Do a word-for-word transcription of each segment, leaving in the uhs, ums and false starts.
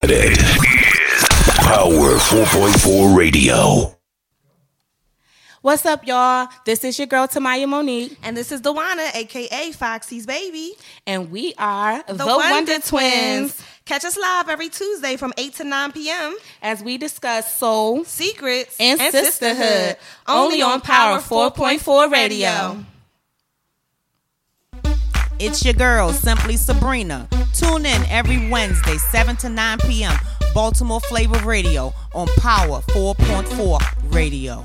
Power four point four Radio. What's up, y'all? This is your girl, Tamaya Monique. And this is Dewana, a k a. Foxy's baby. And we are The, the, Wonder, Wonder Twins. Twins. Catch us live every Tuesday from eight to nine p.m. as we discuss soul, secrets, and, and sisterhood, sisterhood, only on Power four point four Radio. It's your girl, Simply Sabrina. Tune in every Wednesday, seven to nine p.m. Baltimore Flavor Radio on Power four point four Radio.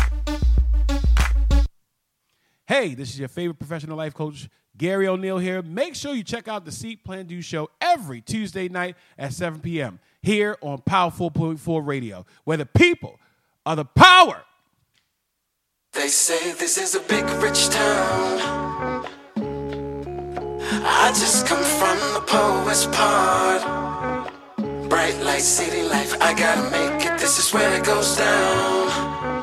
Hey, this is your favorite professional life coach, Gary O'Neill here. Make sure you check out the Seat Plan Do show every Tuesday night at seven p.m. here on Power four point four Radio, where the people are the power. They say this is a big, rich town. I just come from the poet's part. Bright light, city life, I gotta make it. This is where it goes down.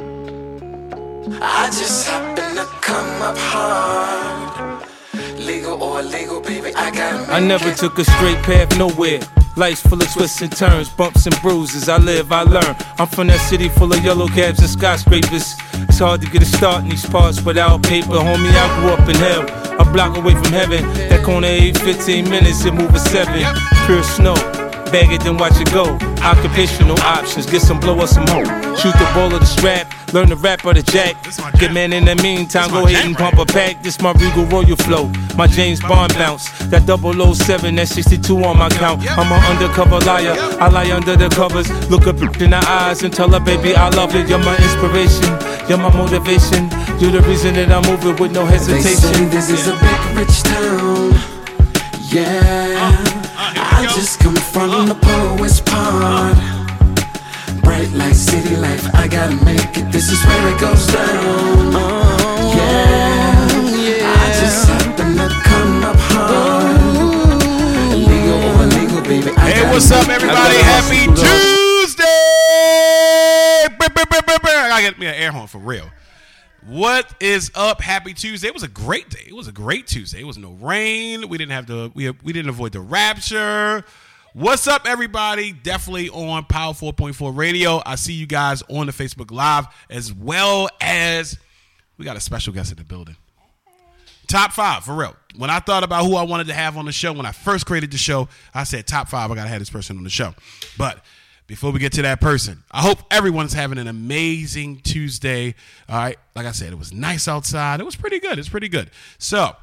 I just happen to come up hard. Legal or illegal, baby, I gotta make it. I never it. took a straight path nowhere. Life's full of twists and turns, bumps and bruises. I live, I learn. I'm from that city full of yellow cabs and skyscrapers. It's hard to get a start in these parts without paper. Homie, I grew up in hell, a block away from heaven. That corner eight, fifteen minutes, it move a seven. Pure snow, bag it, then watch it go. Occupational options, get some blow or some hope. Shoot the ball or the strap, learn the rap or the jack. Get man in the meantime, go ahead and pump a pack. This my Regal Royal flow, my James Bond bounce. That double oh seven, that sixty-two on my count. I'm an undercover liar, I lie under the covers. Look up in the eyes and tell her, baby, I love it. You're my inspiration, you're my motivation. You're the reason that I'm moving with no hesitation. They say this is a big rich town. Yeah, I just come from the poet's part. Bright light, city life, I gotta make it. This is where it goes down. Yeah, I just happen to come up hard. Illegal or illegal, baby, I Hey, what's up, everybody? Happy Tuesday! I gotta get me an air horn for real. What is up? Happy Tuesday. It was a great day. It was a great Tuesday. It was no rain. We didn't have to, we, we didn't avoid the rapture. What's up, everybody? Definitely on Power four point four Radio. I see you guys on the Facebook Live, as well as we got a special guest in the building. Top five, for real. When I thought about who I wanted to have on the show, when I first created the show, I said top five, I got to have this person on the show. But before we get to that person, I hope everyone's having an amazing Tuesday. All right. Like I said, it was nice outside. It was pretty good. It's pretty good. So,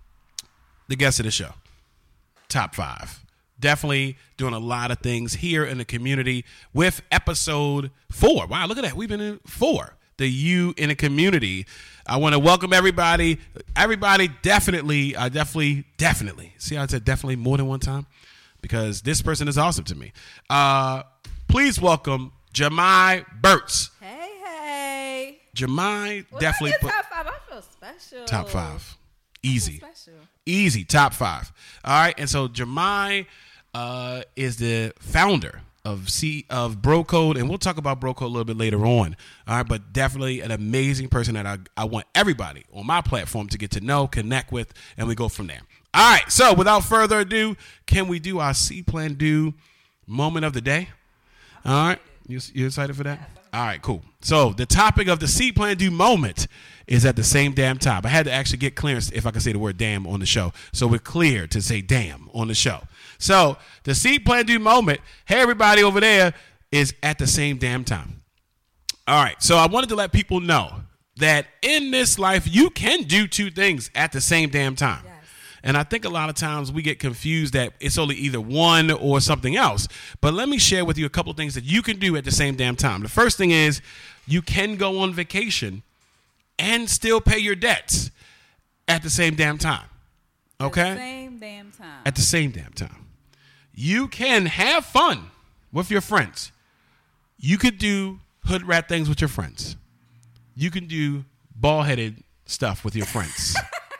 the guest of the show, top five. Definitely doing a lot of things here in the community with episode four. Wow, look at that. We've been in four. The You in the Community. I want to welcome everybody. Everybody definitely, I definitely, definitely. See how I said definitely more than one time? Because this person is awesome to me. Uh, please welcome Jemai Burtz. Hey, hey. Jemai well, definitely. Put, top five. I feel special. Top five. Easy. Special. Easy. Top five. All right. And so Jemai uh, is the founder of C of Bro Code, and we'll talk about Bro Code a little bit later on. All right, but definitely an amazing person that I, I want everybody on my platform to get to know, connect with, and we go from there. All right, so without further ado, can we do our C Plan Do moment of the day? All right, you, you excited for that? All right, cool. So the topic of the C Plan Do moment is at the same damn time. I had to actually get clearance if I can say the word damn on the show. So we're clear to say damn on the show. So the C Plan Do moment, hey, everybody over there, is at the same damn time. All right. So I wanted to let people know that in this life, you can do two things at the same damn time. Yes. And I think a lot of times we get confused that it's only either one or something else. But let me share with you a couple of things that you can do at the same damn time. The first thing is you can go on vacation and still pay your debts at the same damn time. Okay? At the same damn time. At the same damn time. You can have fun with your friends. You could do hood rat things with your friends. You can do ball-headed stuff with your friends.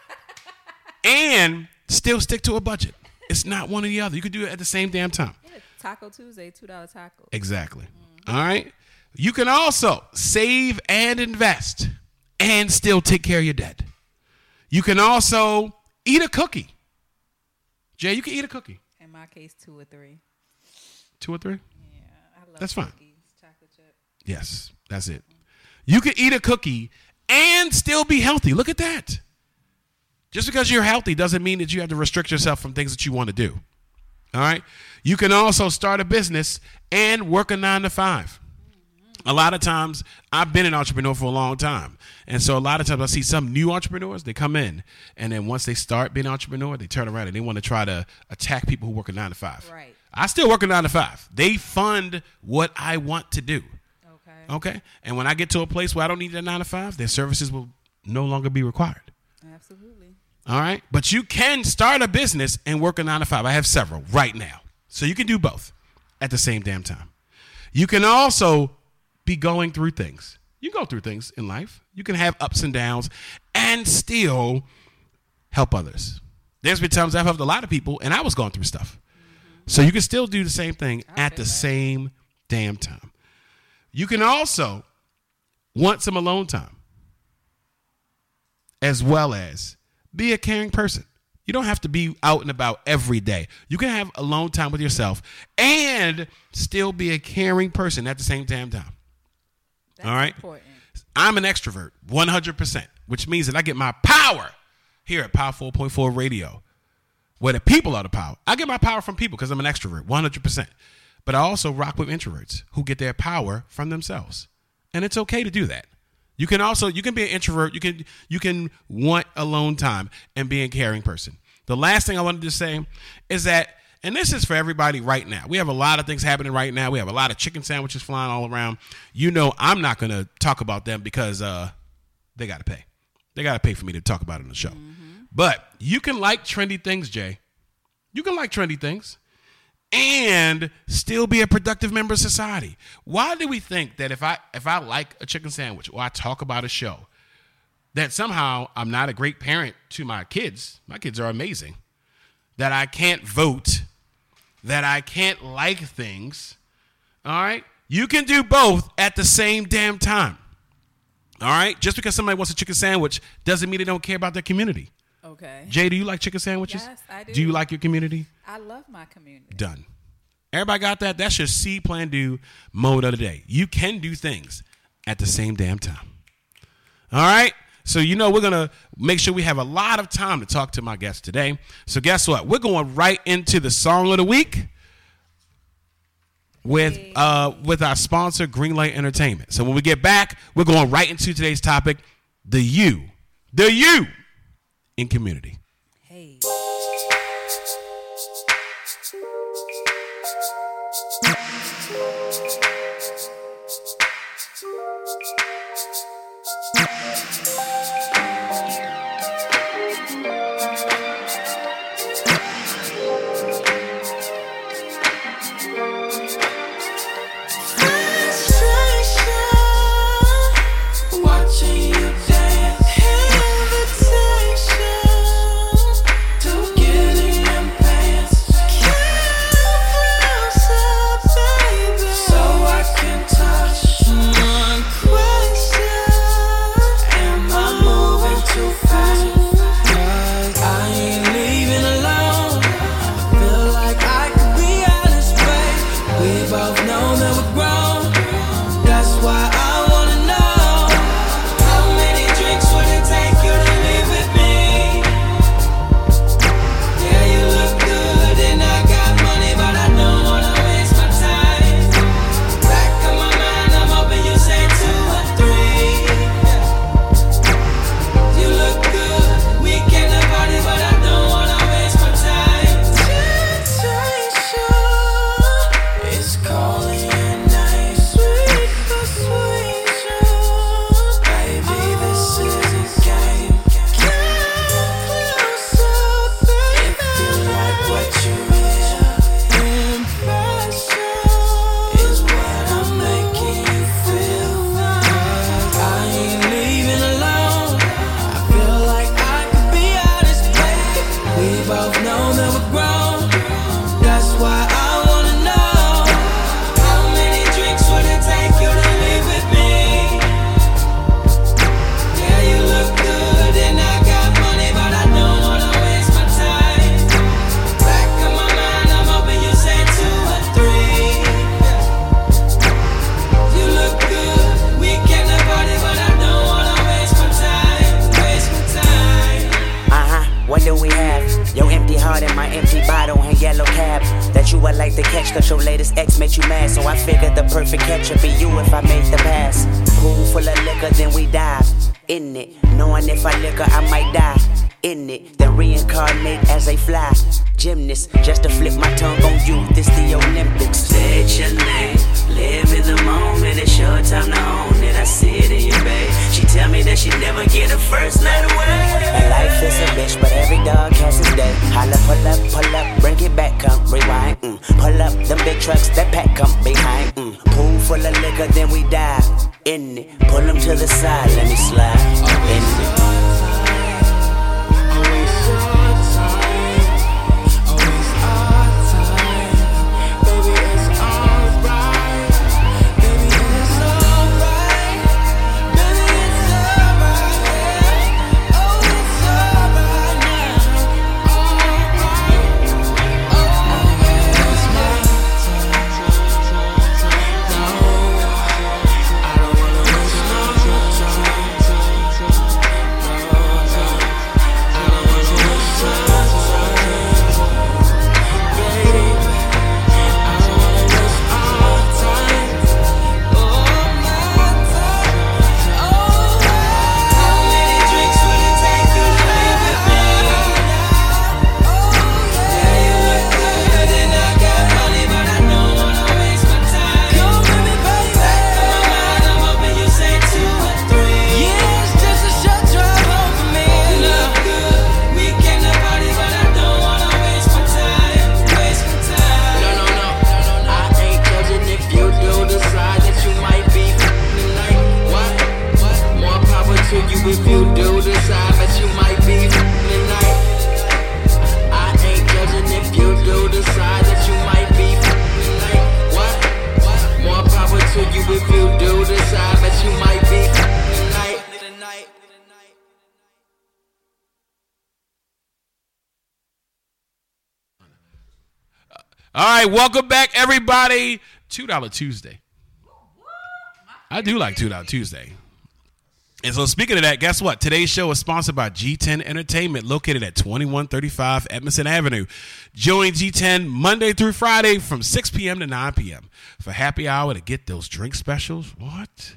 And still stick to a budget. It's not one or the other. You could do it at the same damn time. Yeah, Taco Tuesday, two dollar tacos. Exactly. Mm-hmm. All right? You can also save and invest and still take care of your debt. You can also eat a cookie. Jay, you can eat a cookie. In my case, two or three. Two or three? Yeah, I love That's fine. cookies, chocolate chip. Yes, that's it. You can eat a cookie and still be healthy. Look at that. Just because you're healthy doesn't mean that you have to restrict yourself from things that you want to do. All right? You can also start a business and work a nine to five. A lot of times, I've been an entrepreneur for a long time. And so a lot of times I see some new entrepreneurs, they come in, and then once they start being an entrepreneur, they turn around and they want to try to attack people who work a nine to five. Right. I still work a nine to five. They fund what I want to do. Okay. Okay? And when I get to a place where I don't need that nine to five, their services will no longer be required. Absolutely. All right? But you can start a business and work a nine to five. I have several right now. So you can do both at the same damn time. You can also be going through things. You go through things in life. You can have ups and downs and still help others. There's been times I've helped a lot of people and I was going through stuff. Mm-hmm. So you can still do the same thing I at the that. same damn time. You can also want some alone time as well as be a caring person. You don't have to be out and about every day. You can have alone time with yourself and still be a caring person at the same damn time. That's All right? important. I'm an extrovert, one hundred percent, which means that I get my power here at Power four point four Radio, where the people are the power. I get my power from people because I'm an extrovert, one hundred percent. But I also rock with introverts who get their power from themselves. And it's okay to do that. You can also, you can be an introvert. You can, you can want alone time and be a caring person. The last thing I wanted to say is that, and this is for everybody right now. We have a lot of things happening right now. We have a lot of chicken sandwiches flying all around. You know, I'm not going to talk about them because uh, they got to pay. They got to pay for me to talk about it on the show. Mm-hmm. But you can like trendy things, Jay. You can like trendy things and still be a productive member of society. Why do we think that if I if I like a chicken sandwich or I talk about a show, that somehow I'm not a great parent to my kids? My kids are amazing. That I can't vote, that I can't like things. All right? You can do both at the same damn time. All right? Just because somebody wants a chicken sandwich doesn't mean they don't care about their community. Okay. Jay, do you like chicken sandwiches? Yes, I do. Do you like your community? I love my community. Done. Everybody got that? That's your see, plan, do mode of the day. You can do things at the same damn time. All right? So, you know, we're going to make sure we have a lot of time to talk to my guests today. So, guess what? We're going right into the song of the week with uh, with our sponsor, Greenlight Entertainment. So, when we get back, we're going right into today's topic, the you. The you in community. Hey. Watching you dance, invitation to get in your pants. Come closer, baby, so I can touch. One question: am I moving too fast? I ain't leaving alone. Feel like I could be out of space. text cause your latest ex made you mad. So I figured the perfect catch would be you if I made the pass. Pool full of liquor, then we dive in it. Knowing if I liquor, I might die in it. Then reincarnate as a fly gymnast, just to flip my tongue on you. This the Olympics. Say your name, live in the moment. It's your time to own it. I see it in you, babe. She tell me that she never get her first night away. And life is a bitch, but every dog has his day. Holla, pull up, pull up, bring it back, come rewind. Mm. Pull up, them big trucks, that pack come behind. Mm. Pool full of liquor, then we dive in it. Pull them to the side, let me slide in it. All right, welcome back, everybody. two dollar Tuesday. I do like two dollar Tuesday. And so speaking of that, guess what? Today's show is sponsored by G ten Entertainment, located at twenty-one thirty-five Edmondson Avenue. Join G ten Monday through Friday from six p.m. to nine p.m. for happy hour to get those drink specials. What?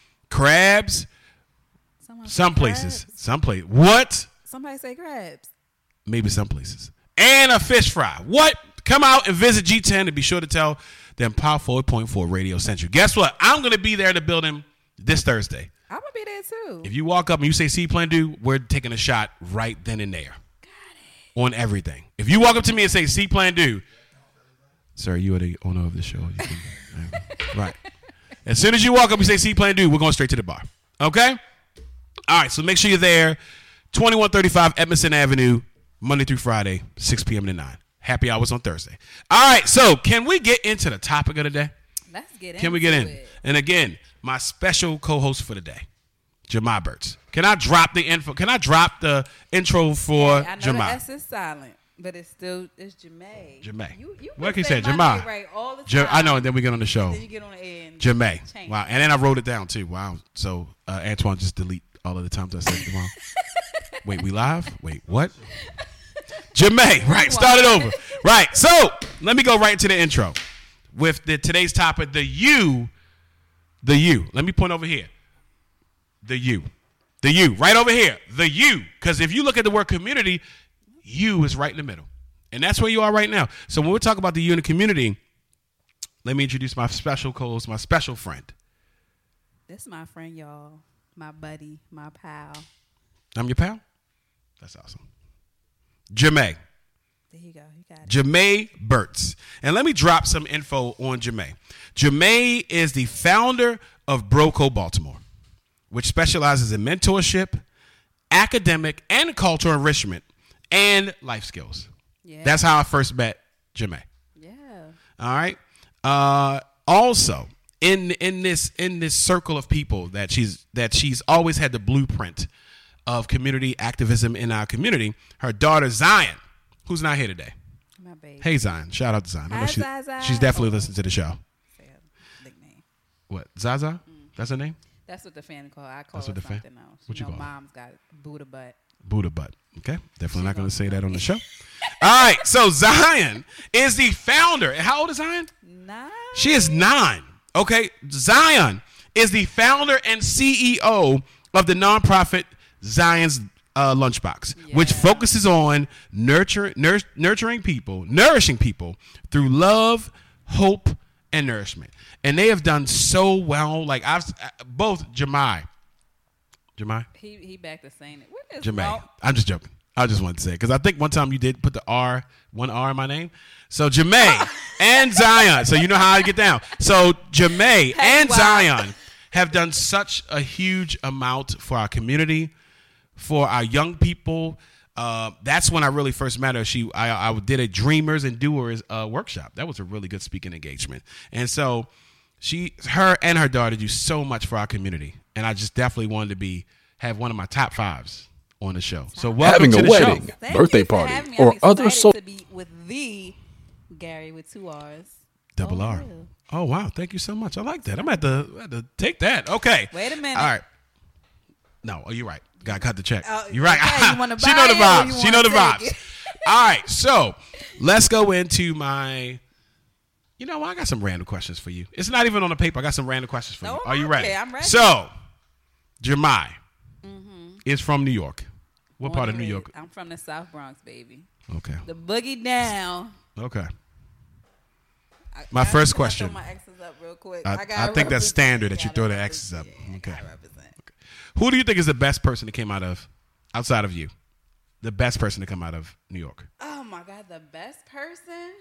Crabs? Someone Some say places. crabs. Some places. What? Somebody say crabs. Maybe some places. And a fish fry. What? Come out and visit G ten and be sure to tell them Power four point four Radio sent you. Guess what? I'm going to be there in the building this Thursday. I'm going to be there too. If you walk up and you say C Plan Do, we're taking a shot right then and there. Got it. On everything. If you walk up to me and say C Plan Do, sir, you are the owner of the show. You can, right. As soon as you walk up and say C Plan Do, we're going straight to the bar. Okay? All right, so make sure you're there. twenty-one thirty-five Edmondson Avenue, Monday through Friday, six p.m. to nine. Happy hours on Thursday. All right, so can we get into the topic of the day? Let's get in. Can we get in? It. And again, my special co-host for the day, Jemai Burtz. Can I drop the info? Can I drop the intro for hey, I know Jemai? the S is silent, but it's still it's Jemai. Jemai. You, you what can you say say? my Jemai. name right all the time. Je- I know, and then we get on the show. And then you get on the air. And Jemai. change. Wow, and then I wrote it down too. Wow. So uh, Antoine just delete all of the times I said Jemai. Wait, we live? Wait, what? Jemai, right, start it over. Right, so let me go right into the intro with the today's topic, the you, the you. Let me point over here. The you. The you, right over here. The you. Because if you look at the word community, you is right in the middle. And that's where you are right now. So when we talk about the you in the community, let me introduce my special co-host, my special friend. This is my friend, y'all. My buddy, my pal. I'm your pal? That's awesome. Jemai. There you go. You got it. Jemai Burtz. And let me drop some info on Jemai. Jemai is the founder of Broco Baltimore, which specializes in mentorship, academic and cultural enrichment, and life skills. Yeah. That's how I first met Jemai. Yeah. All right. Uh, also, in in this in this circle of people that she's that she's always had the blueprint of community activism in our community. Her daughter Zion, who's not here today. My baby. Hey Zion, shout out to Zion. I know Hi, she, Zaza. she's definitely listening to the show. Say a nickname. What, Zaza? Mm. That's her name? That's what the fan call. I call That's her what the fan- something else. what you you know, call her? mom's got Buddha butt. Buddha butt. Okay, definitely not going to say that on the show. All right, so Zion is the founder. How old is Zion? Nine. She is nine. Okay, Zion is the founder and C E O of the nonprofit Zion's uh, Lunchbox, yeah. which focuses on nurture, nur- nurturing people, nourishing people through love, hope, and nourishment. And they have done so well. Like I've both Jemai. Jemai? He he back to saying it. What is Jemai. wrong? I'm just joking. I just wanted to say it because I think one time you did put the R, one R in my name. So Jemai and Zion. So you know how I get down. So Jemai Hey, and wow. Zion have done such a huge amount for our community, for our young people. Uh, that's when I really first met her. She, I, I did a Dreamers and Doers uh, workshop. That was a really good speaking engagement. And so she, her and her daughter do so much for our community. And I just definitely wanted to be, have one of my top fives on the show. So welcome Having to a the wedding, show. Thank birthday you for party, having me. or I'm other excited so. to be with the Gary with two R's. Double Oh, R. yeah. Oh, wow. Thank you so much. I like that. I'm going to have to take that. Okay. Wait a minute. All right. No, oh, you're right. Got to cut the check. Oh, you're right. okay, you wanna she know the buy it or you vibes. She know the wanna take vibes. it? All right. So let's go into my, you know, I got some random questions for you. It's not even on the paper. I got some random questions for No, you. Are you ready? okay, I'm ready. So, Jemai Mm-hmm. is from New York. What Born part of and New raised. York? I'm from the South Bronx, baby. Okay. The boogie down. Okay. I, My I, first I question. Throw my X's up real quick. I, I, gotta I think that's represent. standard that you Gotta throw the X's up. represent. Okay. Gotta represent. Who do you think is the best person that came out of, outside of you, the best person to come out of New York? Oh my God, the best person?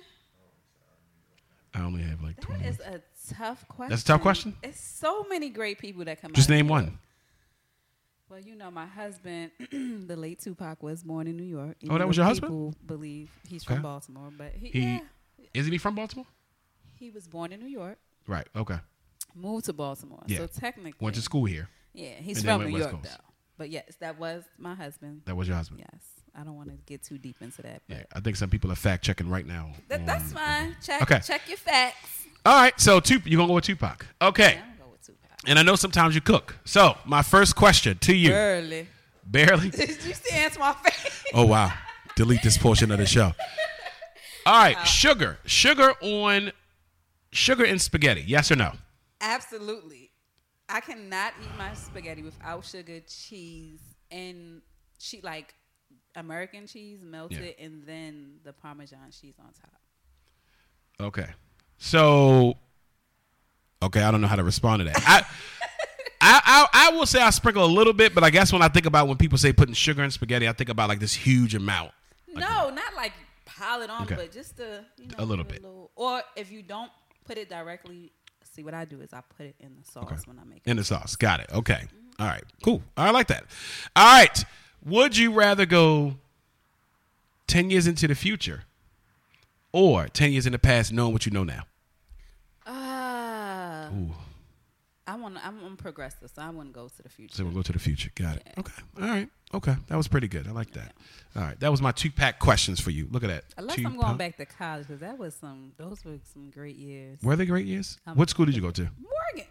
I only have like twenty. That is a tough question. That's a tough question? It's so many great people that come out. Just of name New York. one. Well, you know, my husband, the late Tupac, was born in New York. Oh, that was your husband? People believe he's Okay. from Baltimore, but he, He yeah, isn't he from Baltimore? he was born in New York, Right. Okay. moved to Baltimore. Yeah. So technically, Went to school here. Yeah, he's and then from went New West York Coast. though. But yes, that was my husband. That was your husband. Yes, I don't want to get too deep into that. But Yeah. I think some people are fact checking right now. that, that's on- fine. Check Okay. check your facts. All right. So Tup- you're gonna go with Tupac. Okay. Yeah, I'm gonna go with Tupac. And I know sometimes you cook. So my first question to you. Barely. Barely. Did you see answer my face? Oh wow. Delete this portion of the show. All right. Sugar. Sugar on. Sugar in spaghetti. Yes or no? Absolutely. I cannot eat my spaghetti without sugar, cheese, and she like American cheese melted, Yeah. and then the Parmesan cheese on top. Okay. So, okay, I don't know how to respond to that. I, I, I, I will say I sprinkle a little bit, but I guess when I think about when people say putting sugar in spaghetti, I think about like this huge amount. Like, No, not like pile it on, Okay. but just a you know A little put bit. or if you don't put it directly, see what I do is I put it in the sauce Okay. when I make it. In the sauce. Got it. Okay. All right. Cool. I like that. All right. Would you rather go ten years into the future or ten years in the past knowing what you know now? Ah, Ooh. I want. I'm, I'm progressive, so I want to go to the future. So we'll go to the future. Got it. Okay. All right. Okay. That was pretty good. I like that. All right. That was my two pack questions for you. Look at that. Unless Two I'm going pack- back to college, because that was some. Those were some great years. Were they great years? Um, What school did you go to? Morgan.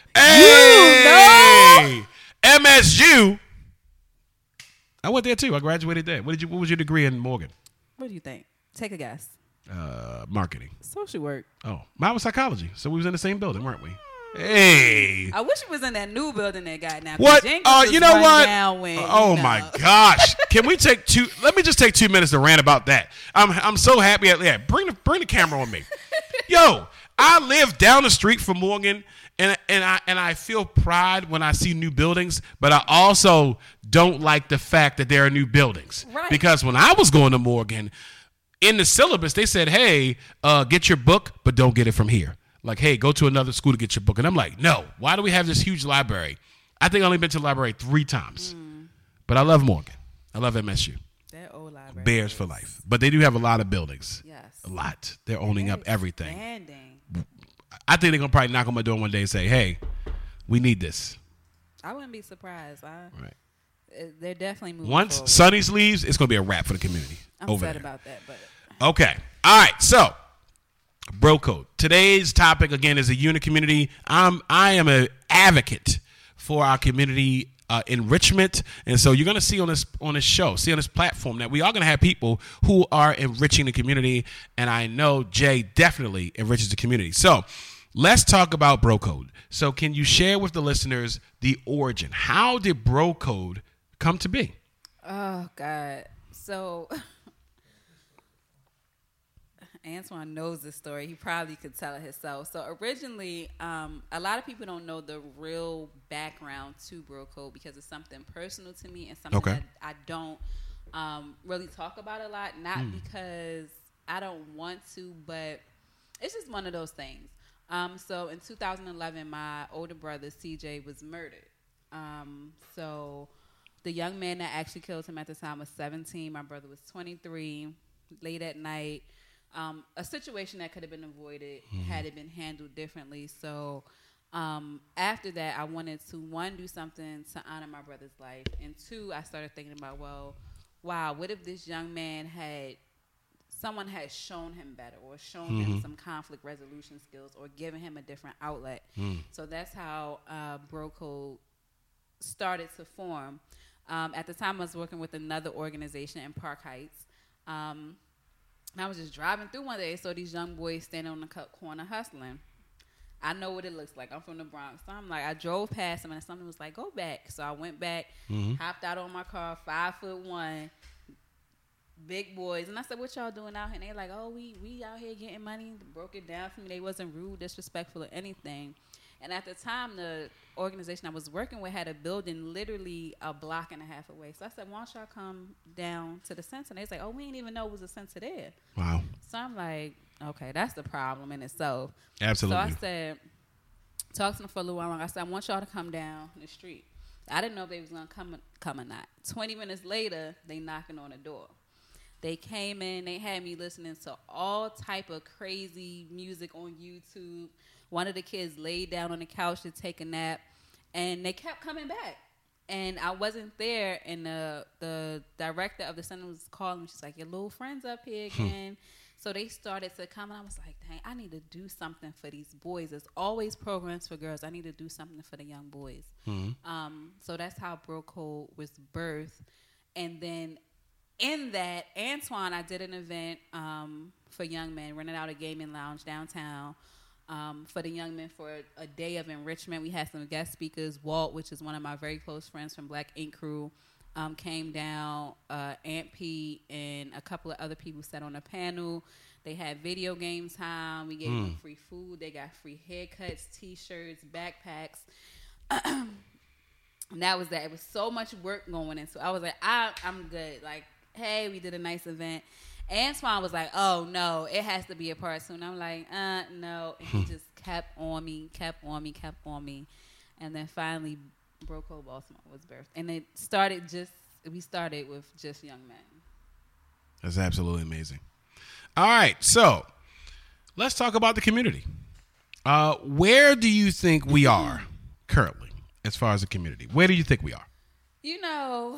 Hey, M S U. I went there too. I graduated there. What did you? What was your degree in Morgan? What do you think? Take a guess. Uh, marketing. Social work. Oh, mine was psychology. So we was in the same building, weren't we? Hey. I wish it was in that new building they got now. 'cause What? Jenkins Uh, was you know run what? down when, oh you know. my gosh! Can we take two? Let me just take two minutes to rant about that. I'm I'm so happy. At, yeah, bring the bring the camera on me. Yo, I live down the street from Morgan, and and I and I feel pride when I see new buildings, but I also don't like the fact that there are new buildings. Right. Because when I was going to Morgan, in the syllabus they said, "Hey, uh, get your book, but don't get it from here." Like, hey, go to another school to get your book. And I'm like, no, why do we have this huge library? I think I've only been to the library three times. Mm. But I love Morgan. I love M S U. That old library. Bears for life. But they do have a lot of buildings. Yes. A lot. They're owning They're up everything. expanding. I think they're going to probably knock on my door one day and say, hey, we need this. I wouldn't be surprised. I, Right. uh, They're definitely moving Once forward. Sonny's leaves, it's going to be a wrap for the community. I'm over sad there. about that, but Okay. All right. So, Bro Code. Today's topic again is the unit community. I'm I am an advocate for our community uh, enrichment. And so you're going to see on this on this show, see on this platform that we are going to have people who are enriching the community. And I know Jay definitely enriches the community. So let's talk about Bro Code. So can you share with the listeners the origin? How did Bro Code come to be? Oh, God. So Antoine knows this story. He probably could tell it himself. So originally, um, a lot of people don't know the real background to Bro Code because it's something personal to me and something Okay. that I don't um, really talk about a lot. Not Mm. because I don't want to, but it's just one of those things. Um, so in two thousand eleven, my older brother, C J, was murdered. Um, so the young man that actually killed him at the time was seventeen. My brother was twenty-three. Late at night. Um, a situation that could have been avoided Mhm. had it been handled differently. So um, after that, I wanted to, one, do something to honor my brother's life. And two, I started thinking about, well, wow, what if this young man had, someone had shown him better or shown him Mhm. some conflict resolution skills or given him a different outlet. Mm. So that's how uh, Bro Code started to form. Um, at the time, I was working with another organization in Park Heights. Um, and I was just driving through one day, so these young boys standing on the co- corner hustling. I know what it looks like. I'm from the Bronx. So I'm like, I drove past them, and someone was like, go back. So I went back, Mhm. hopped out on my car, five foot one, big boys. And I said, what y'all doing out here? And they like, oh, we, we out here getting money. They broke it down for me. They wasn't rude, disrespectful, or anything. And at the time, the organization I was working with had a building literally a block and a half away. So I said, why don't y'all come down to the center? And they was like, oh, we didn't even know it was a center there. Wow. So I'm like, okay, that's the problem in itself. Absolutely. So I said, talk to them for a little while. I said, I want y'all to come down the street. I didn't know if they was going to come come or not. twenty minutes later, they knocking on the door. They came in. They had me listening to all type of crazy music on YouTube. One of the kids laid down on the couch to take a nap, and they kept coming back. And I wasn't there, and the the director of the center was calling me. She's like, your little friend's up here again. So they started to come, and I was like, dang, I need to do something for these boys. There's always programs for girls. I need to do something for the young boys. Mhm. Um, so that's how Bro Code was birthed. And then in that, Antoine, I did an event um, for young men, rented out a gaming lounge downtown um, for the young men for a, a day of enrichment. We had some guest speakers. Walt, which is one of my very close friends from Black Ink Crew, um, came down. Uh, Aunt P and a couple of other people sat on a panel. They had video game time. We gave Mm. them free food. They got free haircuts, T-shirts, backpacks. And that was that. It was so much work going into it. I was like, I, I'm good. Like, hey, we did a nice event. Antoine was like, oh, no, it has to be a part two. And I'm like, uh, no. And he just kept on me, kept on me, kept on me. And then finally, Bro Code Baltimore was birthed. And it started just, we started with just young men. That's absolutely amazing. All right, so let's talk about the community. Uh, where do you think we are currently as far as the community? Where do you think we are? You know,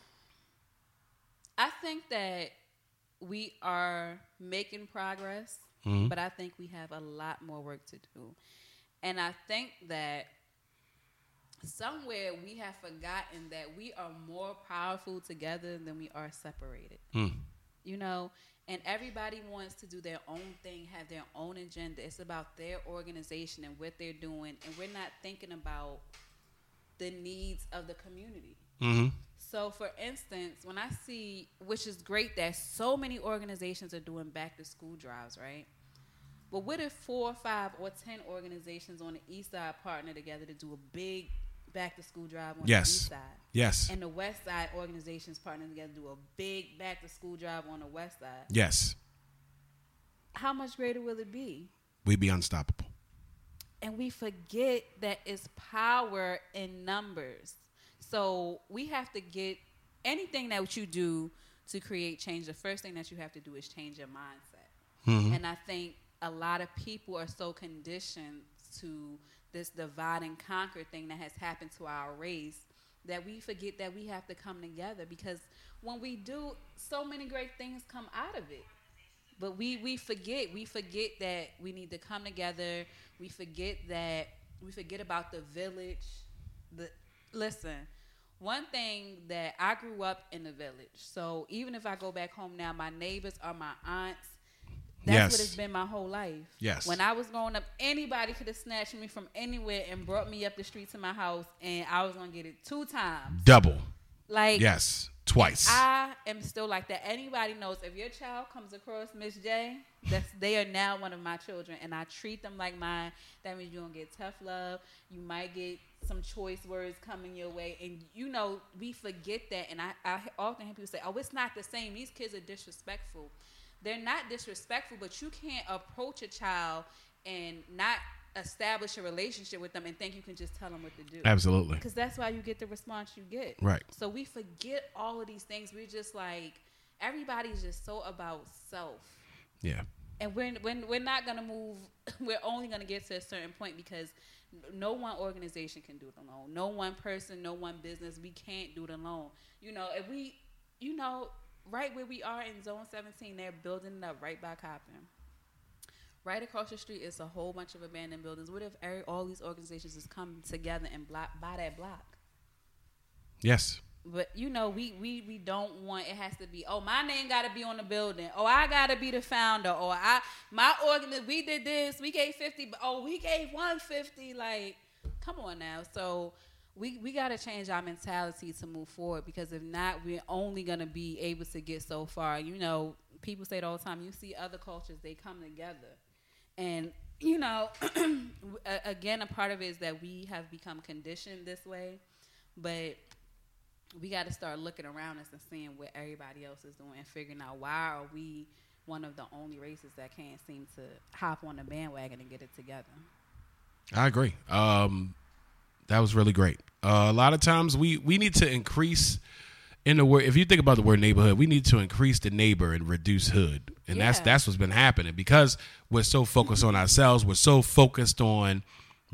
I think that we are making progress, Mhm. but I think we have a lot more work to do. And I think that somewhere we have forgotten that we are more powerful together than we are separated. Mm. You know, and everybody wants to do their own thing, have their own agenda. It's about their organization and what they're doing, and we're not thinking about the needs of the community. Mm-hmm. So, for instance, when I see, which is great that so many organizations are doing back-to-school drives, right? But what if four, five, or ten organizations on the east side partner together to do a big back-to-school drive on Yes. the east side? Yes. And the west side organizations partner together to do a big back-to-school drive on the west side? Yes. How much greater will it be? We'd be unstoppable. And we forget that it's power in numbers. So we have to get anything that you do to create change. The first thing that you have to do is change your mindset. Mhm. And I think a lot of people are so conditioned to this divide and conquer thing that has happened to our race that we forget that we have to come together, because when we do, so many great things come out of it. But we, we forget. We forget that we need to come together. We forget that we forget about the village. The listen, one thing that I grew up in the village. So even if I go back home now, my neighbors are my aunts. That's Yes. what it's been my whole life. Yes. When I was growing up, anybody could have snatched me from anywhere and brought me up the street to my house, and I was gonna get it two times. Double. Like Yes. Twice. I am still like that. Anybody knows if your child comes across Miss J, that's they are now one of my children, and I treat them like mine. That means you're gonna get tough love. You might get some choice words coming your way, and you know we forget that. And I, I often hear people say, "Oh, it's not the same. These kids are disrespectful." They're not disrespectful, but you can't approach a child and not establish a relationship with them and think you can just tell them what to do. Absolutely. Because that's why you get the response you get. Right. So we forget all of these things. We're just like, everybody's just so about self. Yeah. And we're, we're, we're not going to move. We're only going to get to a certain point because no one organization can do it alone. No one person, no one business. We can't do it alone. You know, if we, you know, right where we are in Zone seventeen, they're building it up right by Coppin. Right across the street is a whole bunch of abandoned buildings. What if every, all these organizations just come together and block buy that block? Yes. But you know, we, we, we don't want it has to be, oh, my name got to be on the building. Oh, I got to be the founder. Or I my organ we did this. We gave fifty. But oh, we gave one hundred fifty. Like, come on now. So we we got to change our mentality to move forward, because if not, we're only gonna be able to get so far. You know, people say it all the time. You see other cultures, they come together. And, you know, again, a part of it is that we have become conditioned this way. But we got to start looking around us and seeing what everybody else is doing and figuring out why are we one of the only races that can't seem to hop on the bandwagon and get it together. I agree. Um, that was really great. Uh, a lot of times we, we need to increase in the word. If you think about the word neighborhood, we need to increase the neighbor and reduce hood. And Yeah. that's that's what's been happening because we're so focused on ourselves. We're so focused on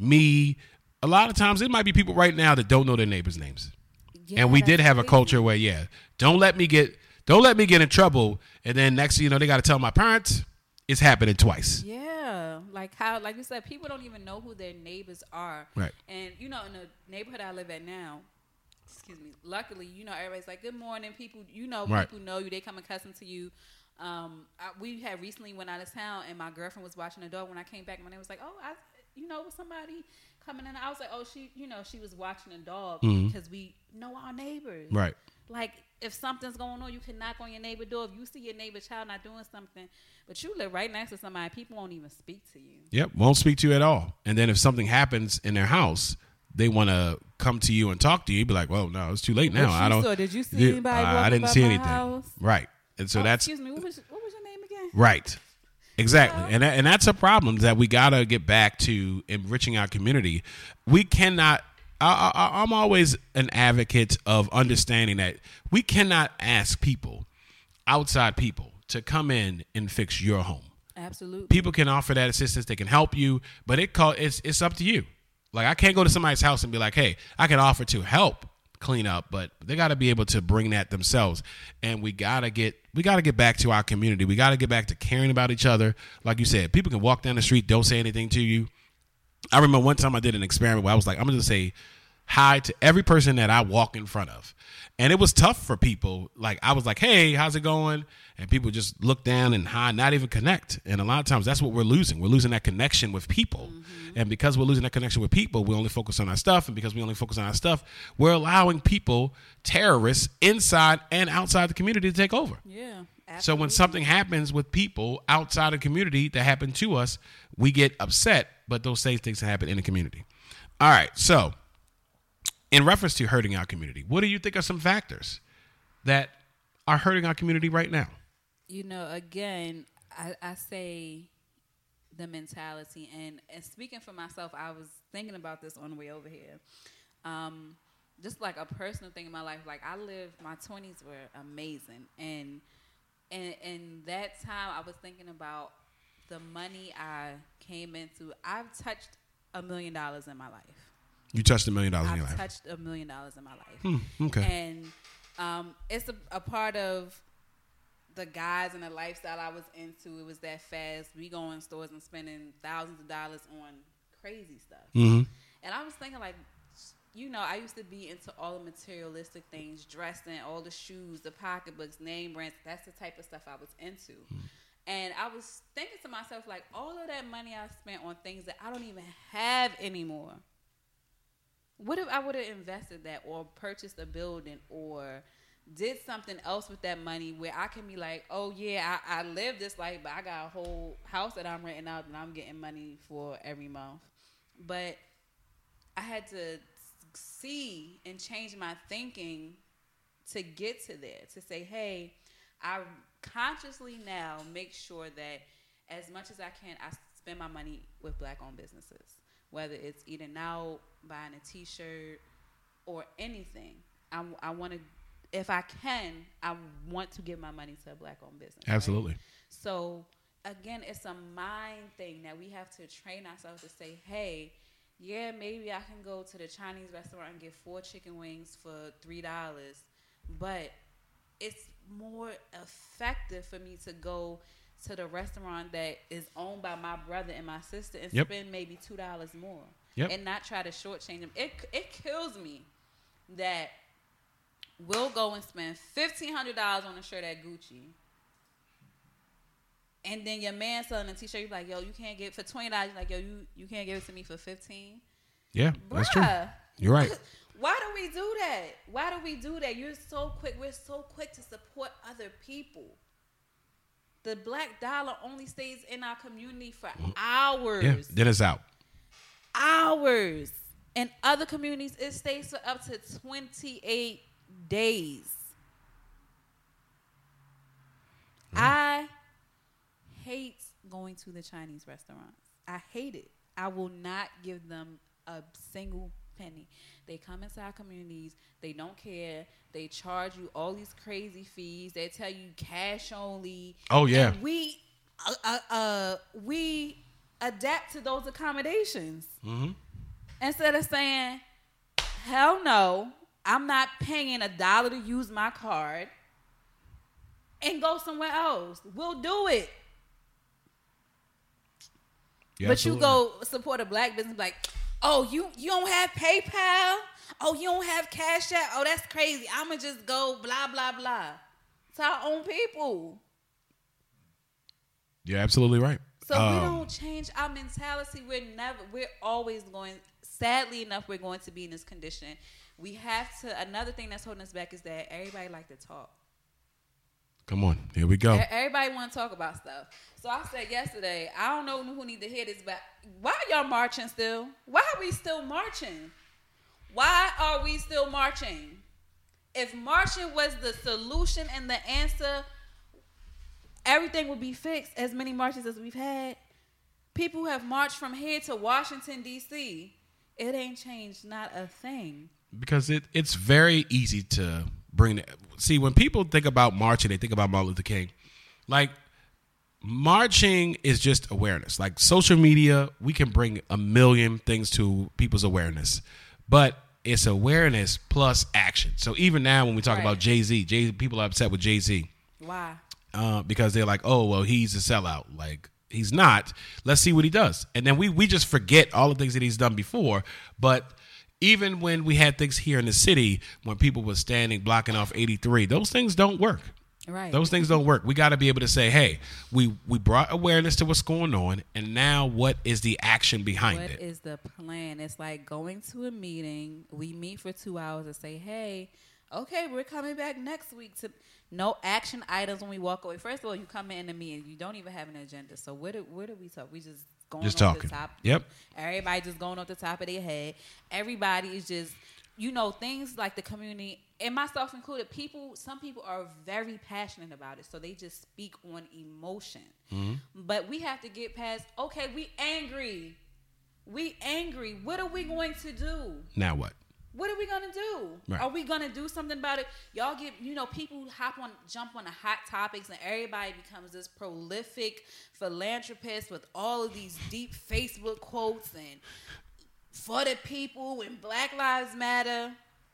me. A lot of times it might be people right now that don't know their neighbors' names. Yeah, and we that's did have a crazy. culture where, yeah, don't let me get don't let me get in trouble. And then next thing you know, they got to tell my parents. It's happening twice. Yeah, like how, like you said, people don't even know who their neighbors are. Right. And you know, in the neighborhood I live at now, excuse me. Luckily, you know, everybody's like, "Good morning." People, you know, Right. people know you. They come accustomed to you. Um, I, we had recently went out of town, and my girlfriend was watching the dog. When I came back, my name was like, "Oh, I, you know, was somebody coming in?" I was like, "Oh, she, you know, she was watching the dog Mhm. because we know our neighbors." Right. Like, if something's going on, you can knock on your neighbor's door. If you see your neighbor's child not doing something, but you live right next to somebody, people won't even speak to you. Yep, won't speak to you at all. And then if something happens in their house, they want to come to you and talk to you. Be like, "Well, no, it's too late now. What I you don't." saw? Did you see Yeah, anybody I, I walking didn't by see my anything. house? Right, and so Oh, that's excuse me. What was what was your name again? right. Exactly, and that, and that's a problem that we gotta get back to enriching our community. We cannot. I, I, I'm always an advocate of understanding that we cannot ask people, outside people, to come in and fix your home. Absolutely. People can offer that assistance. They can help you, but it call it's it's up to you. Like, I can't go to somebody's house and be like, "Hey, I can offer to help clean up," but they got to be able to bring that themselves. And we gotta get we gotta get back to our community. We gotta get back to caring about each other. Like you said, people can walk down the street, don't say anything to you. I remember one time I did an experiment where I was like, I'm gonna just say hi to every person that I walk in front of. And it was tough for people. Like, I was like, "Hey, how's it going?" And people just look down and hi, not even connect. And a lot of times that's what we're losing. We're losing that connection with people. Mm-hmm. And because we're losing that connection with people, we only focus on our stuff. And because we only focus on our stuff, we're allowing people, terrorists, inside and outside the community to take over. Yeah. Absolutely. So when something happens with people outside the community that happened to us, we get upset, but those same things happen in the community. All right, so in reference to hurting our community, what do you think are some factors that are hurting our community right now? You know, again, I, I say the mentality. And, and speaking for myself, I was thinking about this on the way over here. Um, just like a personal thing in my life. Like, I lived, my twenties were amazing. And and in that time, I was thinking about the money I came into. I've touched a million dollars in my life. You touched a million dollars in I've your life. touched a million dollars in my life. Hmm, okay. And um, it's a, a part of the guys and the lifestyle I was into. It was that fast. We go in stores and spending thousands of dollars on crazy stuff. Mm-hmm. And I was thinking, like, you know, I used to be into all the materialistic things, dressing, all the shoes, the pocketbooks, name brands. That's the type of stuff I was into. Mm. And I was thinking to myself, like, all of that money I spent on things that I don't even have anymore. What if I would have invested that or purchased a building or did something else with that money where I can be like, oh, yeah, I, I live this life, but I got a whole house that I'm renting out and I'm getting money for every month. But I had to see and change my thinking to get to there, to say, hey, I consciously now make sure that as much as I can, I spend my money with black-owned businesses, whether it's eating out, buying a T-shirt, or anything. I, I want to, if I can, I want to give my money to a black-owned business. Absolutely. Right? So, again, it's a mind thing that we have to train ourselves to say, hey, yeah, maybe I can go to the Chinese restaurant and get four chicken wings for three dollars, but it's more effective for me to go to the restaurant that is owned by my brother and my sister and yep. spend maybe two dollars more yep. and not try to shortchange them. It it kills me that we'll go and spend fifteen hundred dollars on a shirt at Gucci, and then your man selling a T-shirt, you're like, yo, you can't get it for twenty dollars. You're like, yo, you, you can't give it to me for fifteen. Yeah, Bruh, that's true. You're right. Why do we do that? Why do we do that? You're so quick. We're so quick to support other people. The black dollar only stays in our community for hours. Yeah, then it's out. Hours. In other communities, it stays for up to twenty-eight days. Mm. I hate going to the Chinese restaurants. I hate it. I will not give them a single penny. They come into our communities. They don't care. They charge you all these crazy fees. They tell you cash only. Oh yeah. And we, uh, uh, uh, we adapt to those accommodations mm-hmm. instead of saying, "Hell no, I'm not paying a dollar to use my card," and go somewhere else. We'll do it. Yeah, but absolutely. You go support a black business like, oh, you, you don't have PayPal? Oh, you don't have Cash App? Oh, that's crazy. I'm going to just go blah, blah, blah. It's our own people. You're absolutely right. So um, we don't change our mentality. We're never, we're always going, sadly enough, we're going to be in this condition. We have to, another thing that's holding us back is that everybody like to talk. Come on, here we go. Everybody want to talk about stuff. So I said yesterday, I don't know who need to hear this, but why are y'all marching still? Why are we still marching? Why are we still marching? If marching was the solution and the answer, everything would be fixed. As many marches as we've had, people have marched from here to Washington, D C It ain't changed not a thing. Because it, it's very easy to bring it. See, when people think about marching, they think about Martin Luther King. Like, marching is just awareness. Like, social media, we can bring a million things to people's awareness. But it's awareness plus action. So even now when we talk right. about Jay-Z, Jay, people are upset with Jay-Z. Why? Uh, because they're like, oh, well, he's a sellout. Like, he's not. Let's see what he does. And then we, we just forget all the things that he's done before. But even when we had things here in the city, when people were standing, blocking off eighty-three, those things don't work. Right. Those things don't work. We got to be able to say, hey, we, we brought awareness to what's going on, and now what is the action behind what it? What is the plan? It's like going to a meeting. We meet for two hours and say, hey, okay, we're coming back next week to no action items when we walk away. First of all, you come in the meeting, you don't even have an agenda. So what do, what do we talk? We just going just off talking. the top. Yep. Everybody just going off the top of their head. Everybody is just, you know, things like the community, and myself included, people, some people are very passionate about it. So they just speak on emotion. Mm-hmm. But we have to get past, okay, we angry. We angry. What are we going to do? Now what? What are we going to do? Right. Are we going to do something about it? Y'all get, you know, people hop on, jump on the hot topics, and everybody becomes this prolific philanthropist with all of these deep Facebook quotes and for the people and Black Lives Matter.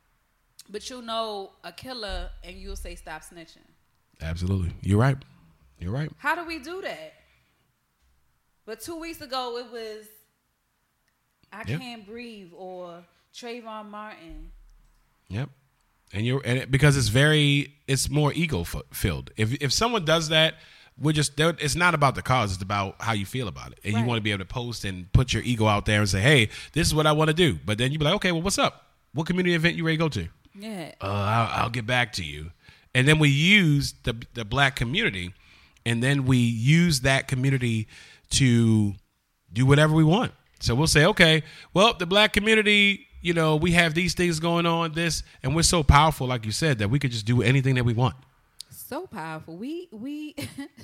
But you'll know a killer and you'll say stop snitching. Absolutely. You're right. You're right. How do we do that? But two weeks ago, it was I Yep. Can't Breathe or Trayvon Martin. Yep. And you're and it, because it's very it's more ego f- filled. If if someone does that, we're just it's not about the cause. It's about how you feel about it, and Right. you want to be able to post and put your ego out there and say, "Hey, this is what I want to do." But then you be like, "Okay, well, what's up? What community event you ready to go to?" Yeah. Uh, I'll, I'll get back to you. And then we use the the black community, and then we use that community to do whatever we want. So we'll say, okay, well, the black community, you know, we have these things going on, this, and we're so powerful, like you said, that we could just do anything that we want. So powerful. We we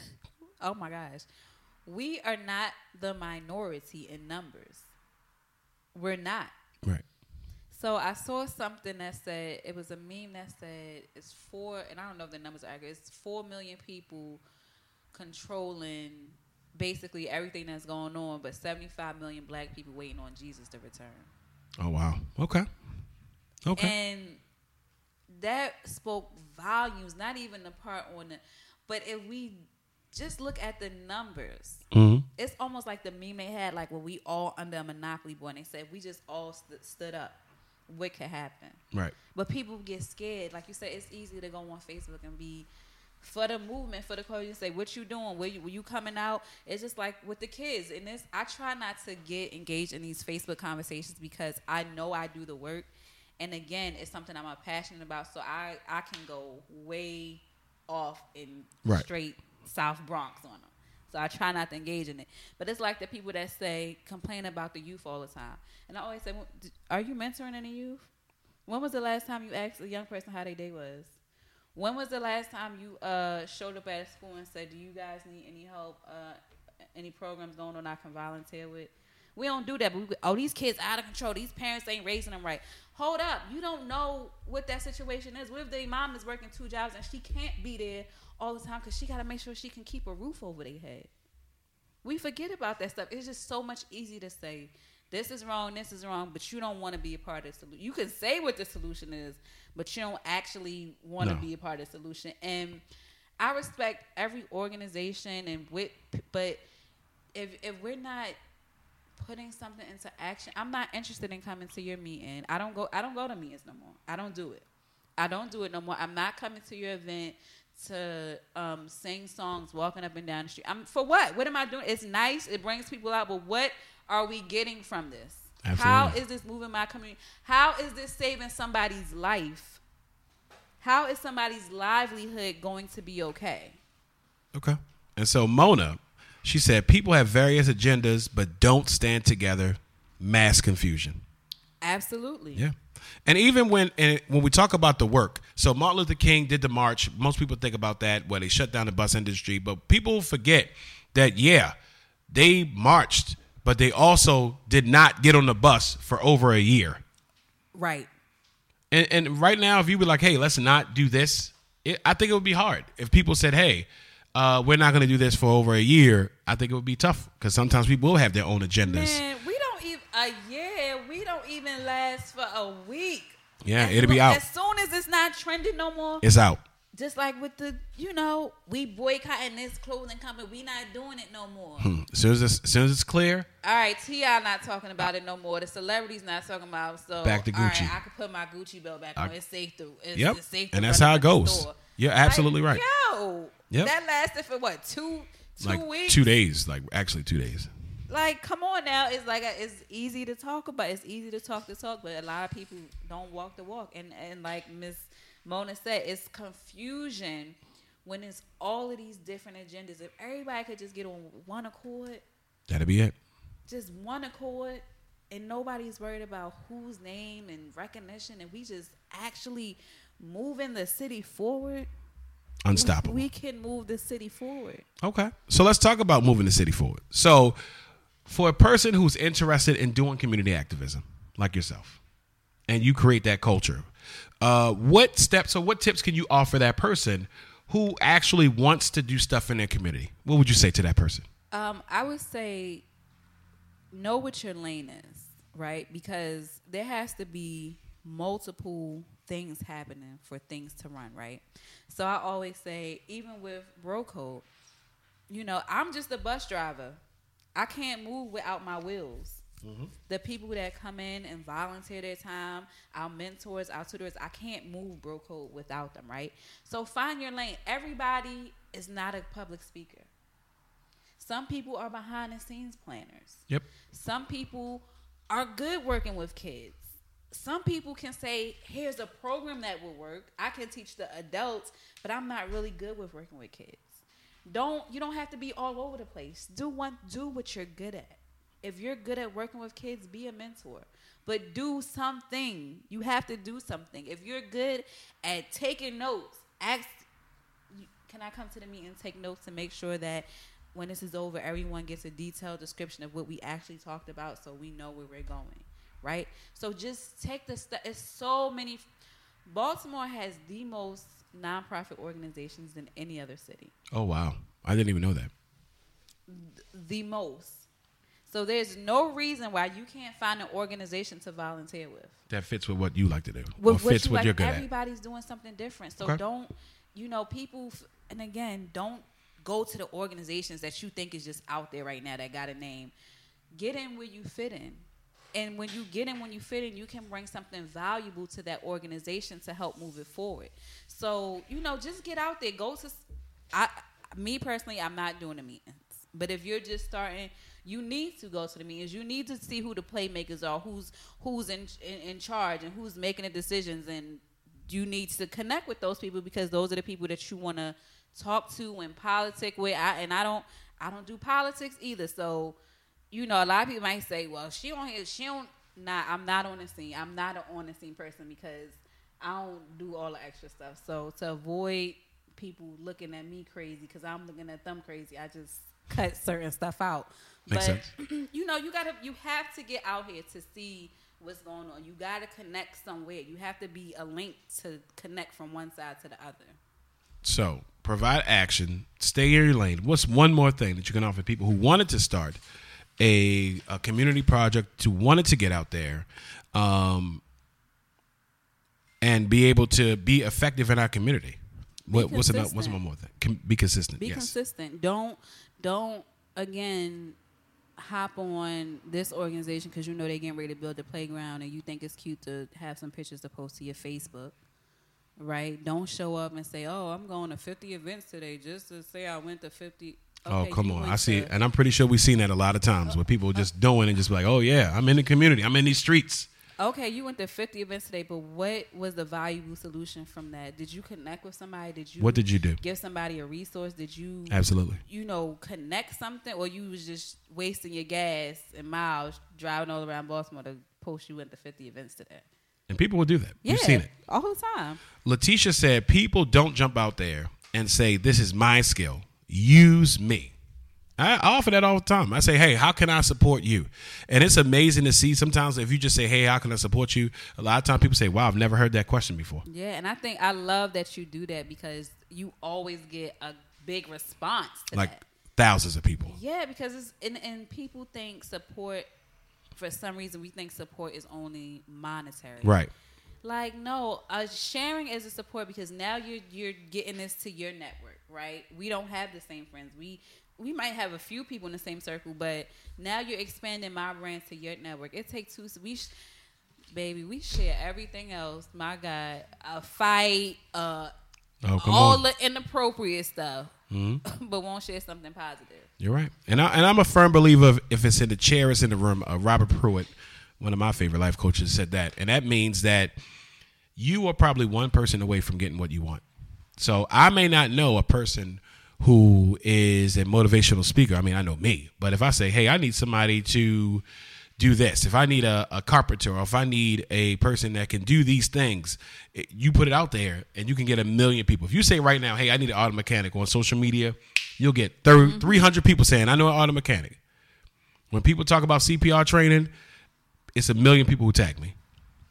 oh my gosh. We are not the minority in numbers. We're not. Right. So I saw something that said, it was a meme that said it's four, and I don't know if the numbers are accurate, it's four million people controlling basically everything that's going on, but seventy-five million black people waiting on Jesus to return. Oh, wow. Okay. Okay. And that spoke volumes, not even the part on the, but if we just look at the numbers, Mm-hmm. it's almost like the meme they had, like when we all under a monopoly board, and they said, we just all st- stood up, what could happen? Right. But people get scared. Like you said, it's easy to go on Facebook and be for the movement, for the cause, and say, what you doing? Where you, were you coming out? It's just like with the kids. And this, I try not to get engaged in these Facebook conversations because I know I do the work. And again, it's something I'm passionate about. So I, I can go way off in Right. straight South Bronx on them. So I try not to engage in it. But it's like the people that say, complain about the youth all the time. And I always say, well, d- are you mentoring any youth? When was the last time you asked a young person how their day was? When was the last time you uh, showed up at a school and said, do you guys need any help, uh, any programs going on I can volunteer with? We don't do that. But we, oh, these kids out of control. These parents ain't raising them right. Hold up. You don't know what that situation is. What if their mom is working two jobs and she can't be there all the time because she got to make sure she can keep a roof over their head? We forget about that stuff. It's just so much easier to say, this is wrong, this is wrong, but you don't want to be a part of the solution. You can say what the solution is, but you don't actually want to No. be a part of the solution. And I respect every organization, and with, but if if we're not putting something into action, I'm not interested in coming to your meeting. I don't go. I don't go to meetings no more. I don't do it. I don't do it no more. I'm not coming to your event to um, sing songs, walking up and down the street. I'm for what? What am I doing? It's nice. It brings people out, but what are we getting from this? Absolutely. How is this moving my community? How is this saving somebody's life? How is somebody's livelihood going to be okay? Okay. And so Mona, she said, people have various agendas, but don't stand together. Mass confusion. Absolutely. Yeah. And even when and when we talk about the work, so Martin Luther King did the march. Most people think about that where they shut down the bus industry, but people forget that, yeah, they marched, but they also did not get on the bus for over a year. Right. And, and right now, if you were like, hey, let's not do this, it, I think it would be hard. If people said, hey, uh, we're not going to do this for over a year, I think it would be tough because sometimes people will have their own agendas. Man, we don't even a year. We don't even last for a week. Yeah, As it'll be lo- out. As soon as it's not trending no more, It's out. just like with the, you know, we boycotting this clothing company. We not doing it no more. Hmm. As soon as it's, as soon as it's clear, All right, T I not talking about it no more. The celebrities not talking about it. So Back to all right, Gucci. I could put my Gucci belt back I- on. It's safe through. It's, Yep. it's safe to And that's run how up it in the goes. store. You're absolutely Like, right. Yo, Yep. that lasted for what, two two like weeks? two days, like actually two days. Like, come on now. It's like a, it's easy to talk about. It's easy to talk the talk, but a lot of people don't walk the walk. And and like Miss Mona said, it's confusion when it's all of these different agendas. If everybody could just get on one accord, That'll be it. just one accord, and nobody's worried about whose name and recognition, and we just actually moving the city forward. Unstoppable. We, we can move the city forward. Okay. So let's talk about moving the city forward. So for a person who's interested in doing community activism, like yourself, and you create that culture, uh, what steps or what tips can you offer that person who actually wants to do stuff in their community? What would you say to that person? Um, I would say know what your lane is, right? Because there has to be multiple things happening for things to run, right? So I always say, even with Bro Code, you know, I'm just a bus driver. I can't move without my wheels. Mm-hmm. The people that come in and volunteer their time, our mentors, our tutors, I can't move Bro Code without them, right? So find your lane. Everybody is not a public speaker. Some people are behind the scenes planners. Yep. Some people are good working with kids. Some people can say, here's a program that will work. I can teach the adults, but I'm not really good with working with kids. Don't you don't have to be all over the place. Do one do what you're good at. If you're good at working with kids, be a mentor. But do something. You have to do something. If you're good at taking notes, ask, can I come to the meeting and take notes to make sure that when this is over, everyone gets a detailed description of what we actually talked about so we know where we're going, right? So just take the step. It's so many. Baltimore has the most nonprofit organizations than any other city. Oh, wow. I didn't even know that. The most. So there's no reason why you can't find an organization to volunteer with. That fits with what you like to do. With or fits what, you what like, you're good everybody's at. doing something different. So okay. don't, you know, people, and again, don't go to the organizations that you think is just out there right now that got a name. Get in where you fit in. And when you get in when you fit in, you can bring something valuable to that organization to help move it forward. So, you know, just get out there. Go to, I, me personally, I'm not doing the meetings. But if you're just starting, you need to go to the meetings. You need to see who the playmakers are, who's who's in, in, in charge, and who's making the decisions. And you need to connect with those people because those are the people that you want to talk to and politic with. I, and I don't, I don't do politics either. So, you know, a lot of people might say, "Well, she on here, she don't." Nah, I'm not on the scene. I'm not an on the scene person because I don't do all the extra stuff. So to avoid people looking at me crazy because I'm looking at them crazy, I just cut certain stuff out. Makes but sense. you know, you gotta, you have to get out here to see what's going on. You gotta connect somewhere. You have to be a link to connect from one side to the other. So provide action. Stay in your lane. What's one more thing that you can offer people who wanted to start a, a community project, who wanted to get out there, um, and be able to be effective in our community? What, what's about? What's one more thing? Com- be consistent. Be yes. consistent. Don't don't again hop on this organization because you know they're getting ready to build a playground and you think it's cute to have some pictures to post to your Facebook, right? Don't show up and say, "Oh, I'm going to fifty events today," just to say I went to fifty. Okay, oh, come on. I see it. And I'm pretty sure we've seen that a lot of times where people just doing and just be like, "Oh yeah, I'm in the community. I'm in these streets." Okay, you went to fifty events today, but what was the valuable solution from that? Did you connect with somebody? Did you? What did you do? Give somebody a resource? Did you? Absolutely. You know, connect something, or you was just wasting your gas and miles driving all around Baltimore to post you went to fifty events today? And people will do that. Yeah, We've seen it all the time. Letitia said, "People don't jump out there and say this is my skill. Use me." I offer that all the time. I say, "Hey, how can I support you?" And it's amazing to see sometimes if you just say, "Hey, how can I support you?" A lot of times people say, "Wow, I've never heard that question before." Yeah, and I think I love that you do that because you always get a big response to like that. Thousands of people. Yeah, because it's and, and people think support, for some reason, we think support is only monetary. Right. Like, no, uh, sharing is a support because now you're you're getting this to your network, right? We don't have the same friends. We we might have a few people in the same circle, but now you're expanding my brand to your network. It takes two. We, sh- baby, we share everything else. My God, a fight, uh, oh, come all on. the inappropriate stuff, Mm-hmm. but won't share something positive. You're right, and I and I'm a firm believer of if it's in the chair, it's in the room. Uh, Robert Pruitt, one of my favorite life coaches, said that, and that means that you are probably one person away from getting what you want. So I may not know a person who is a motivational speaker. I mean, I know me, but if I say, "Hey, I need somebody to do this," if I need a, a carpenter, or if I need a person that can do these things, it, you put it out there and you can get a million people. If you say right now, "Hey, I need an auto mechanic," on social media, you'll get thirty, mm-hmm. three hundred people saying, "I know an auto mechanic." When people talk about C P R training, it's a million people who tag me.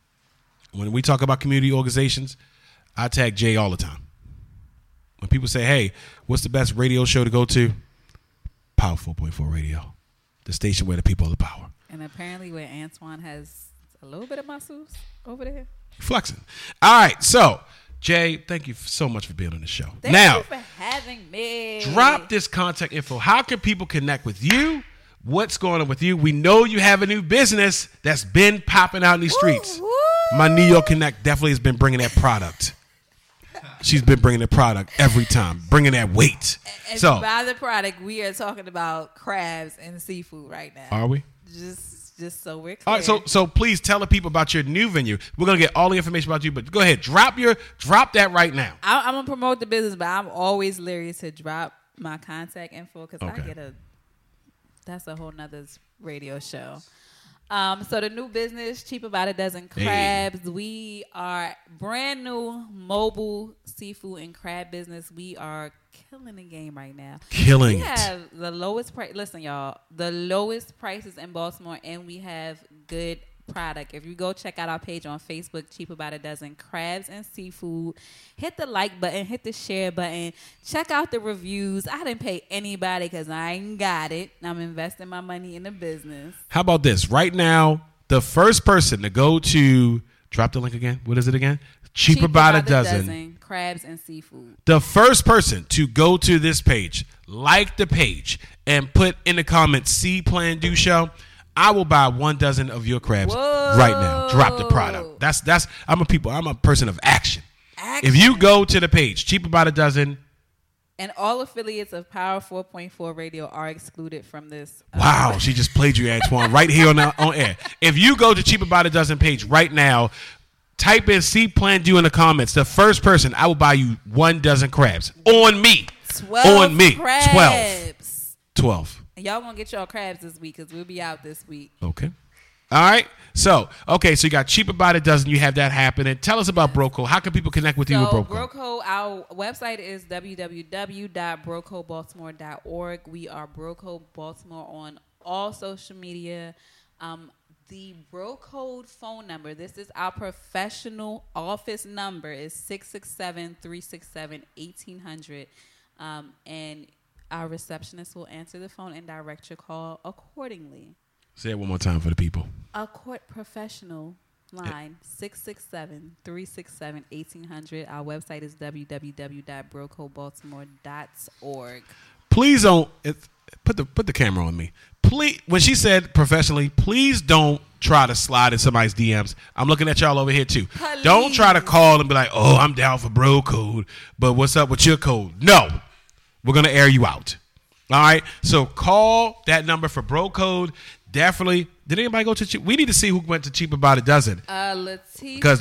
When we talk about community organizations, I tag Jay all the time. When people say, "Hey, what's the best radio show to go to?" Power four point four Radio, the station where the people are the power. And apparently where Antoine has a little bit of muscles over there. Flexing. All right, so Jay, thank you so much for being on the show. Thank now, you for having me. Drop this contact info. How can people connect with you, what's going on with you? We know you have a new business that's been popping out in these streets. Woo, woo. My New York Connect definitely has been bringing that product. She's been bringing the product every time, bringing that weight. And so by the product, we are talking about crabs and seafood right now. Are we? Just, just so we're clear. All right, so so please tell the people about your new venue. We're gonna get all the information about you, but go ahead, drop your drop that right now. I, I'm gonna promote the business, but I'm always leery to drop my contact info because Okay. I get a. That's a whole nother radio show. Um, so the new business, Cheap About a Dozen Crabs. Hey. We are brand new mobile seafood and crab business. We are killing the game right now. Killing we it. have the lowest price. Listen, y'all, the lowest prices in Baltimore, and we have good product. If you go check out our page on Facebook, Cheap About a Dozen Crabs and Seafood, hit the like button, hit the share button, check out the reviews. I didn't pay anybody because I ain't got it. I'm investing my money in the business. How about this? Right now, the first person to go to drop the link again. What is it again? Cheap, Cheap About, About a dozen. Crabs and Seafood. The first person to go to this page, like the page, and put in the comments C Plan Do Show, I will buy one dozen of your crabs Whoa. right now. Drop the product. That's that's. I'm a people. I'm a person of action. Action. If you go to the page, Cheap About a Dozen. And all affiliates of Power four point four Radio are excluded from this. Uh, Wow, she just played you, Antoine, right here on the, on air. If you go to Cheap About a Dozen page right now, type in C Plan Do in the comments. The first person, I will buy you one dozen crabs on me. twelve on me. crabs. Twelve. Twelve. And y'all gonna get y'all crabs this week because we'll be out this week. Okay. All right. So, okay, so you got Cheap About a Dozen. You have that happening. Tell us about Broco. How can people connect with you with So Broco? Broco, our website is w w w dot broco baltimore dot org. We are Broco Baltimore on all social media. Um, the Broco phone number, this is our professional office number, is six six seven, three six seven, one eight zero zero. Um, and our receptionist will answer the phone and direct your call accordingly. Say it one more time for the people. A court professional line, six six seven, three six seven, one eight zero zero. Our website is w w w dot broco baltimore dot org. Please don't it, put the put the camera on me. Please, when she said professionally, please don't try to slide in somebody's D Ms. I'm looking at y'all over here too. Please. Don't try to call and be like, "Oh, I'm down for bro code, but what's up with your code?" No, we're gonna air you out. All right, so call that number for bro code. Definitely. Did anybody go to Cheap? We need to see who went to Cheap About a Dozen. Uh, Letitia. Because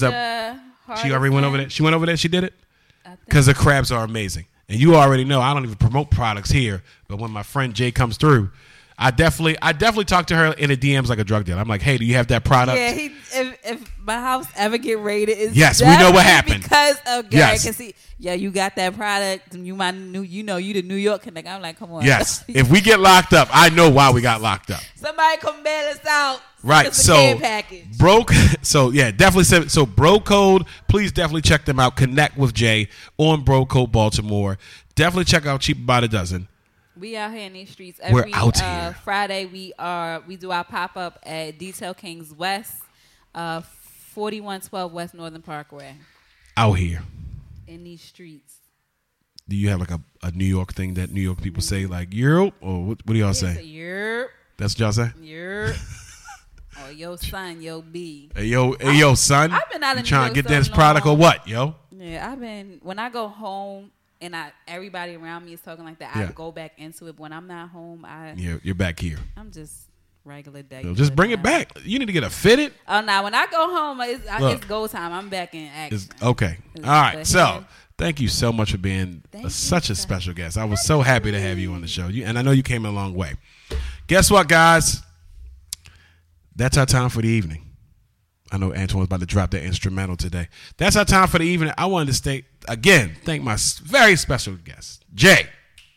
she already went over there. She went over there. She did it. Because the crabs are amazing, and you already know I don't even promote products here. But when my friend Jay comes through, I definitely, I definitely talk to her in the D Ms like a drug dealer. I'm like, hey, do you have that product? Yeah, he, if, if my house ever get raided, it's Yes, we know what definitely happened. because of Gary. Yes. Can see, yeah, you got that product, and you my new, you know, you the New York Connect. I'm like, come on. Yes. If we get locked up, I know why we got locked up. Somebody come bail us out. Right. It's a So care package. broke. So yeah, definitely. Send, so Bro Code. Please definitely check them out. Connect with Jay on Bro Code Baltimore. Definitely check out Cheap About a Dozen. We out here in these streets We're every out uh, here. Friday. We are we do our pop up at Detail Kings West, uh, forty-one twelve West Northern Parkway. Out here. In these streets. Do you have like a, a New York thing that New York people say like Europe or what? What do y'all say? Europe. That's what y'all say. Europe. Oh, yo son, yo B. Hey yo, hey yo, son. I've been out you of trying New to York get this so product or long. what, yo? Yeah, I've been when I go home and I everybody around me is talking like that. Yeah. I go back into it. But when I'm not home, I Yeah, you're back here. I'm just regular day. So just bring it back. You need to get a fitted. Oh, now when I go home, it's, I, Look. it's go time. I'm back in action. It's, okay. All right. So thank you so much for being a, such a special guest. I was so happy to have you on the show. You, and I know you came a long way. Guess what, guys? That's our time for the evening. I know Antoine's about to drop that instrumental today. That's our time for the evening. I wanted to stay again, thank my s- very special guest, Jay.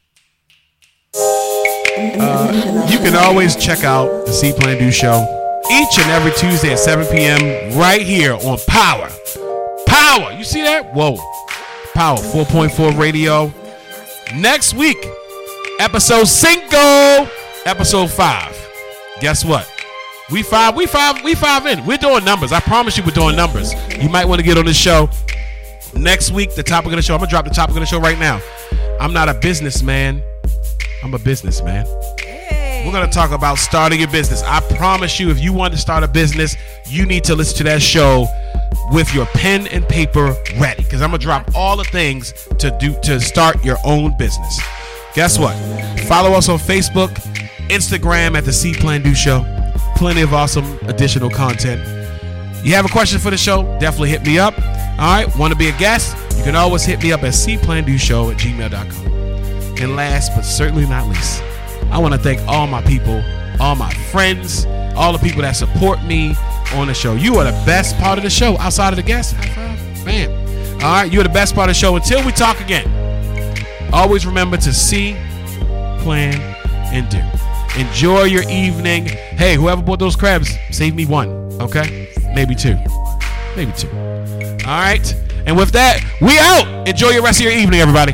Uh, you can always check out the C Plan Do Show each and every Tuesday at seven p.m. right here on Power. Power. You see that? Whoa. Power four point four Radio. Next week, episode cinco, episode five. Guess what? We five, we five, we five in. We're doing numbers. I promise you we're doing numbers. You might want to get on the show. Next week, the topic of the show. I'm going to drop the topic of the show right now. I'm not a businessman. I'm a businessman. Hey. We're going to talk about starting a business. I promise you, if you want to start a business, you need to listen to that show with your pen and paper ready, because I'm going to drop all the things to do to start your own business. Guess what? Follow us on Facebook, Instagram at the C Plan Do Show. Plenty of awesome additional content. You have a question for the show? Definitely hit me up. All right, want to be a guest? You can always hit me up at c plan do show at gmail dot com. And last but certainly not least, I want to thank all my people, all my friends, all the people that support me on the show. You are the best part of the show outside of the guests. Man. All right, you're the best part of the show. Until we talk again, always remember to see, plan, and do. Enjoy your evening. Hey, whoever bought those crabs, save me one, okay? Maybe two. Maybe two. All right. And with that, we out. Enjoy your rest of your evening, everybody.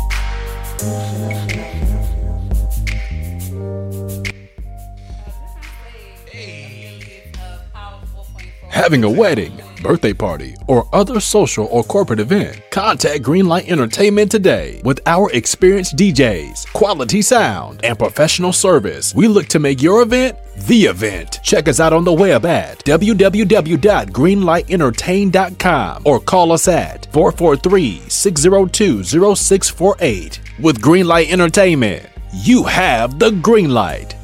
Having a wedding, birthday party, or other social or corporate event, contact Greenlight Entertainment today. With our experienced D Js, quality sound, and professional service, we look to make your event the event. Check us out on the web at w w w dot greenlight entertain dot com or call us at four four three, six zero two, zero six four eight. With Greenlight Entertainment, you have the green light.